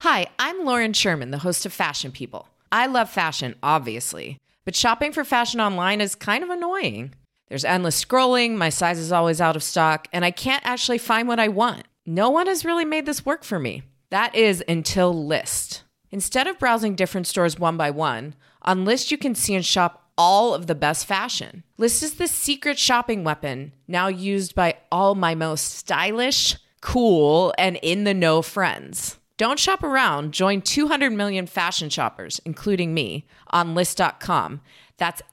Hi, I'm Lauren Sherman, the host of Fashion People. I love fashion, obviously, but shopping for fashion online is kind of annoying. There's endless scrolling, my size is always out of stock, and I can't actually find what I want. No one has really made this work for me. That is until Lyst. Instead of browsing different stores one by one, on Lyst you can see and shop all of the best fashion. Lyst is the secret shopping weapon, now used by all my most stylish, cool, and in-the-know friends. Don't shop around. Join 200 million fashion shoppers, including me, on Lyst.com. That's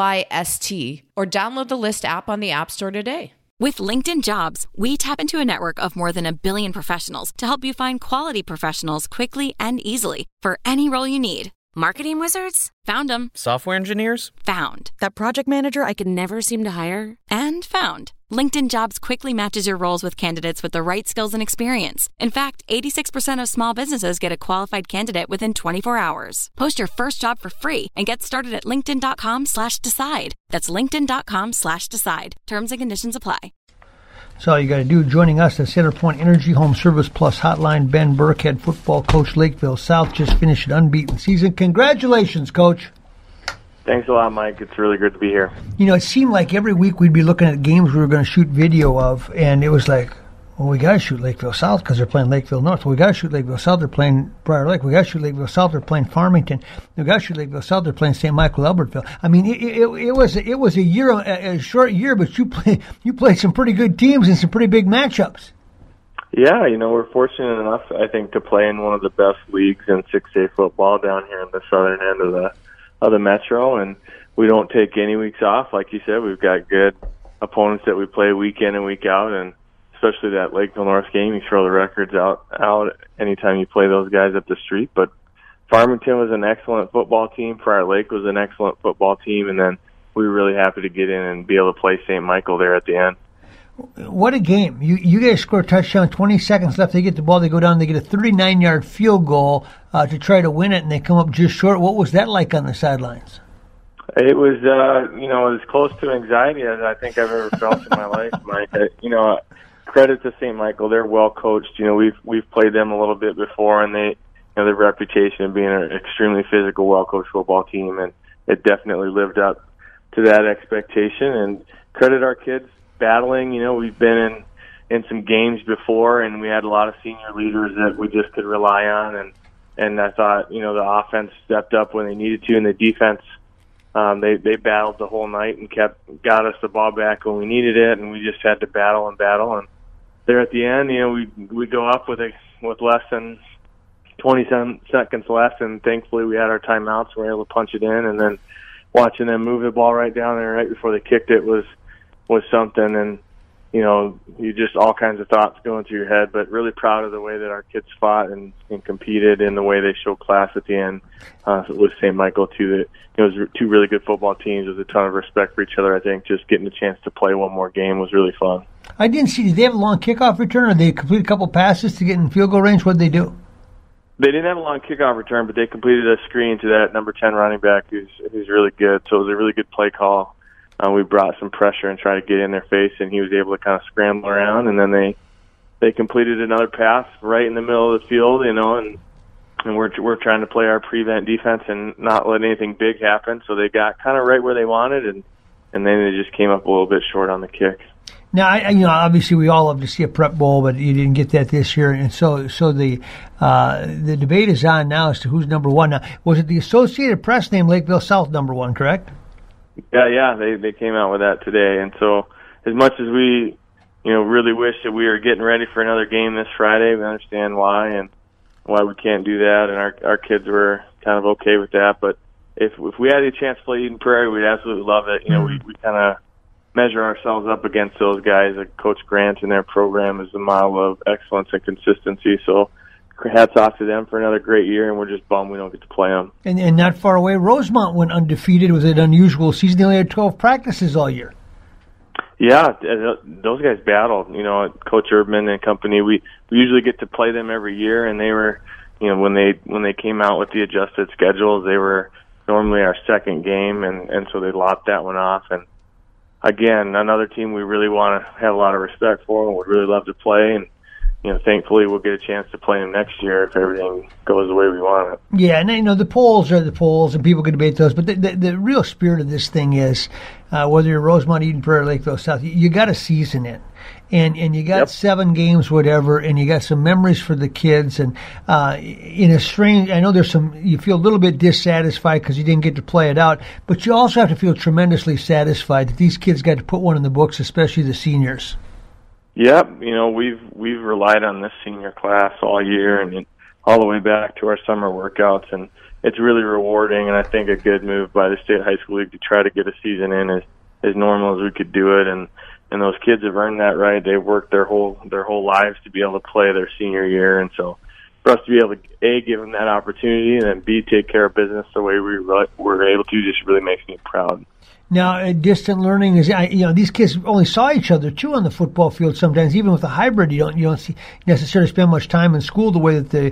Lyst, or download the Lyst app on the App Store today. With LinkedIn Jobs, we tap into a network of more than 1 billion professionals to help you find quality professionals quickly and easily for any role you need. Marketing wizards? Found them. Software engineers? Found. That project manager I could never seem to hire? And found. LinkedIn Jobs quickly matches your roles with candidates with the right skills and experience. In fact, 86% of small businesses get a qualified candidate within 24 hours. Post your first job for free and get started at linkedin.com/decide. That's linkedin.com/decide. Terms and conditions apply. That's all you got to do. Joining us at CenterPoint Energy Home Service Plus Hotline, Ben Burke, head football coach, Lakeville South, just finished an unbeaten season. Congratulations, Coach. Thanks a lot, Mike. It's really good to be here. You know, it seemed like every week we'd be looking at games we were going to shoot video of, and it was like, well, we got to shoot Lakeville South because they're playing Lakeville North. Well, we got to shoot Lakeville South. They're playing Briar Lake. We got to shoot Lakeville South. They're playing Farmington. We got to shoot Lakeville South. They're playing St. Michael, Albertville. I mean, it was a year, a short year, but you played some pretty good teams and some pretty big matchups. Yeah, you know, we're fortunate enough, I think, to play in one of the best leagues in 6A football down here in the southern end of the metro, and we don't take any weeks off. Like you said, we've got good opponents that we play week in and week out, and especially that Lakeville North game, you throw the records out anytime you play those guys up the street. But Farmington was an excellent football team. Prior Lake was an excellent football team, and then we were really happy to get in and be able to play St. Michael there at the end. What a game. You guys score a touchdown, 20 seconds left. They get the ball, they go down, they get a 39-yard field goal to try to win it, and they come up just short. What was that like on the sidelines? It was, as close to anxiety as I think I've ever felt in my life, Mike. Credit to St. Michael. They're well coached. You know, we've played them a little bit before, and they, their reputation of being an extremely physical, well coached football team, and it definitely lived up to that expectation. And credit our kids battling. You know, we've been in some games before, and we had a lot of senior leaders that we just could rely on. And I thought, the offense stepped up when they needed to, and the defense, they battled the whole night and got us the ball back when we needed it, and we just had to battle. And there at the end, we go up with less than 27 seconds left, and thankfully we had our timeouts. We were able to punch it in, and then watching them move the ball right down there right before they kicked it was something. And you just all kinds of thoughts going through your head, but really proud of the way that our kids fought and competed, and the way they showed class at the end with St. Michael too. That it was two really good football teams with a ton of respect for each other. I think just getting the chance to play one more game was really fun. I didn't see. Did they have a long kickoff return, or did they complete a couple passes to get in field goal range? What did they do? They didn't have a long kickoff return, but they completed a screen to that number 10 running back who's really good. So it was a really good play call. We brought some pressure and tried to get in their face, and he was able to kind of scramble around. And then they completed another pass right in the middle of the field, and we're trying to play our prevent defense and not let anything big happen. So they got kind of right where they wanted, and then they just came up a little bit short on the kick. Now, obviously we all love to see a prep bowl, but you didn't get that this year, and so the debate is on now as to who's number one. Now, was it the Associated Press named Lakeville South number one, correct? Yeah, they came out with that today, and so as much as we, really wish that we were getting ready for another game this Friday, we understand why and why we can't do that, and our kids were kind of okay with that. But if we had a chance to play Eden Prairie, we'd absolutely love it. We kind of measure ourselves up against those guys. Like Coach Grant and their program is a model of excellence and consistency. So hats off to them for another great year, and we're just bummed we don't get to play them. And not far away, Rosemont went undefeated. It was an unusual season. They only had 12 practices all year. Yeah, those guys battled. Coach Erdman and company, we usually get to play them every year, and they were, when they came out with the adjusted schedules, they were normally our second game, and so they lopped that one off. And again, another team we really want to have a lot of respect for and would really love to play. And thankfully we'll get a chance to play them next year if everything goes the way we want it. Yeah, and the polls are the polls, and people can debate those. But the real spirit of this thing is, whether you're Rosemont, Eden Prairie, Lakeville South, you got a season in. And you got 7 games, whatever, and you got some memories for the kids. And in a strange, I know you feel a little bit dissatisfied because you didn't get to play it out, but you also have to feel tremendously satisfied that these kids got to put one in the books, especially the seniors. Yep, we've relied on this senior class all year and all the way back to our summer workouts, and it's really rewarding. And I think a good move by the State High School League to try to get a season in as normal as we could do it. And those kids have earned that right. They've worked their whole lives to be able to play their senior year, and so for us to be able to A, give them that opportunity, and then B, take care of business the way we were able to, just really makes me proud. Now, distant learning is, these kids only saw each other too on the football field. Sometimes, even with a hybrid, you don't necessarily spend much time in school the way that they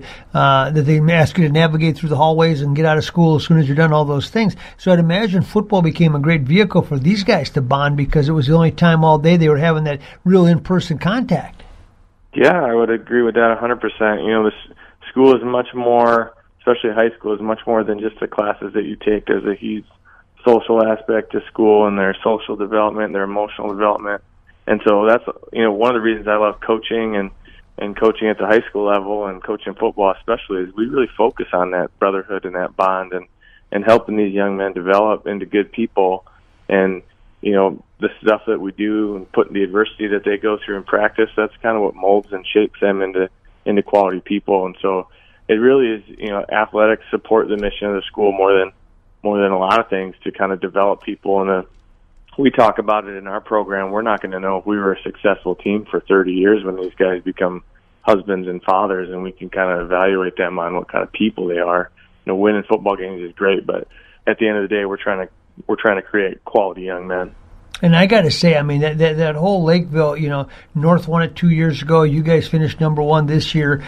ask you to navigate through the hallways and get out of school as soon as you're done all those things. So I'd imagine football became a great vehicle for these guys to bond because it was the only time all day they were having that real in-person contact. Yeah, I would agree with that 100%. This school is much more, especially high school, is much more than just the classes that you take. There's a huge social aspect to school and their social development, their emotional development. And so that's, one of the reasons I love coaching and coaching at the high school level and coaching football especially is we really focus on that brotherhood and that bond and helping these young men develop into good people. And, the stuff that we do and putting the adversity that they go through in practice, that's kind of what molds and shapes them into quality people. And so it really is, athletics support the mission of the school more than a lot of things to kind of develop people. And we talk about it in our program. We're not going to know if we were a successful team for 30 years when these guys become husbands and fathers, and we can kind of evaluate them on what kind of people they are. Winning football games is great, but at the end of the day, we're trying to create quality young men. And I got to say, that whole Lakeville, North won it 2 years ago. You guys finished number 1 this year.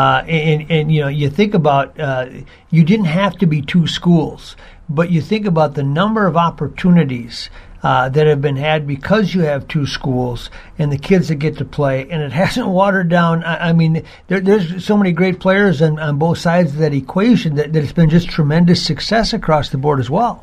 And you think about, you didn't have to be 2 schools, but you think about the number of opportunities that have been had because you have 2 schools and the kids that get to play, and it hasn't watered down. There's so many great players on both sides of that equation that it's been just tremendous success across the board as well.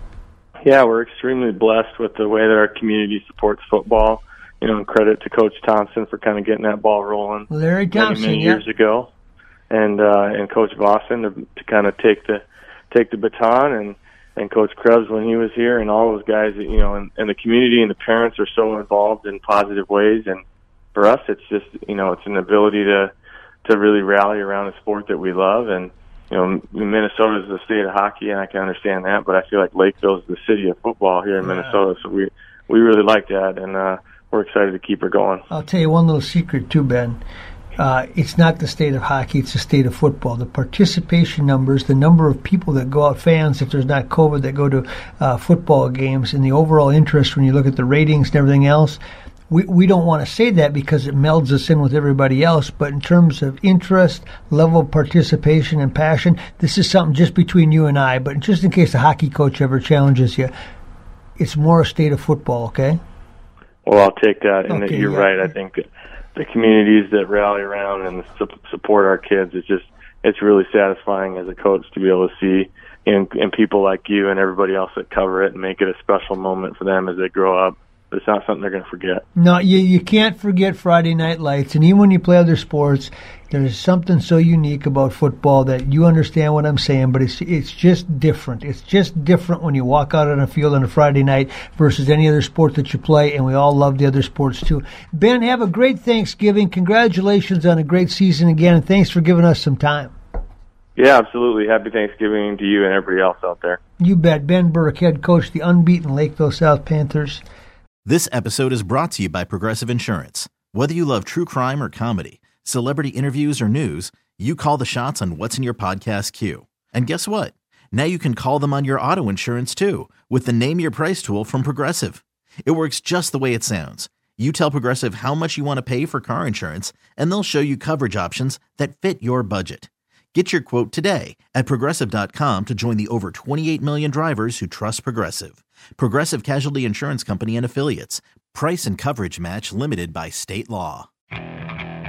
Yeah, we're extremely blessed with the way that our community supports football. And credit to Coach Thompson for kind of getting that ball rolling Larry Thompson, many years ago, and Coach Vossen to kind of take the baton, and Coach Krebs when he was here, and all those guys that, and the community and the parents are so involved in positive ways. And for us, it's just it's an ability to really rally around a sport that we love. And Minnesota is the state of hockey, and I can understand that, but I feel like Lakeville is the city of football here in Minnesota, so we really like that, and we're excited to keep her going. I'll tell you one little secret too, Ben. It's not the state of hockey, it's the state of football. The participation numbers, the number of people that go out, fans, if there's not COVID, that go to football games, and the overall interest when you look at the ratings and everything else, we don't want to say that because it melds us in with everybody else, but in terms of interest, level of participation, and passion, this is something just between you and I, but just in case the hockey coach ever challenges you, it's more a state of football, okay? Well, I'll take that, and you're right. I think the communities that rally around and support our kids, it's really satisfying as a coach to be able to see and people like you and everybody else that cover it and make it a special moment for them as they grow up. It's not something they're going to forget. No, you can't forget Friday Night Lights. And even when you play other sports, there's something so unique about football that you understand what I'm saying, but it's just different. It's just different when you walk out on a field on a Friday night versus any other sport that you play, and we all love the other sports too. Ben, have a great Thanksgiving. Congratulations on a great season again, and thanks for giving us some time. Yeah, absolutely. Happy Thanksgiving to you and everybody else out there. You bet. Ben Burke, head coach, the unbeaten Lakeville South Panthers. This episode is brought to you by Progressive Insurance. Whether you love true crime or comedy, celebrity interviews or news, you call the shots on what's in your podcast queue. And guess what? Now you can call them on your auto insurance too with the Name Your Price tool from Progressive. It works just the way it sounds. You tell Progressive how much you want to pay for car insurance, and they'll show you coverage options that fit your budget. Get your quote today at Progressive.com to join the over 28 million drivers who trust Progressive. Progressive Casualty Insurance Company and Affiliates. Price and coverage match limited by state law.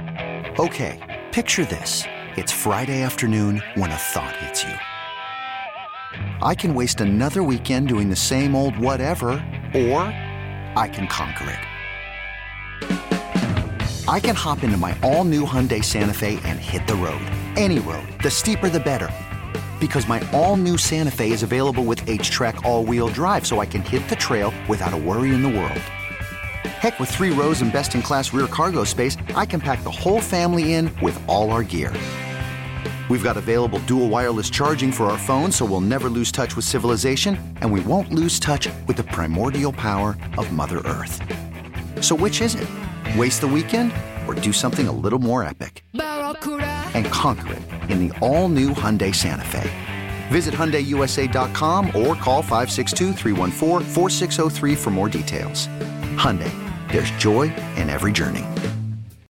Okay, picture this. It's Friday afternoon when a thought hits you. I can waste another weekend doing the same old whatever, or I can conquer it. I can hop into my all-new Hyundai Santa Fe and hit the road. Any road. The steeper, the better. Because my all-new Santa Fe is available with H-Track all-wheel drive, so I can hit the trail without a worry in the world. Heck, with 3 rows and best-in-class rear cargo space, I can pack the whole family in with all our gear. We've got available dual wireless charging for our phones, so we'll never lose touch with civilization, and we won't lose touch with the primordial power of Mother Earth. So which is it? Waste the weekend or do something a little more epic? And conquer it in the all-new Hyundai Santa Fe. Visit HyundaiUSA.com or call 562-314-4603 for more details. Hyundai, there's joy in every journey.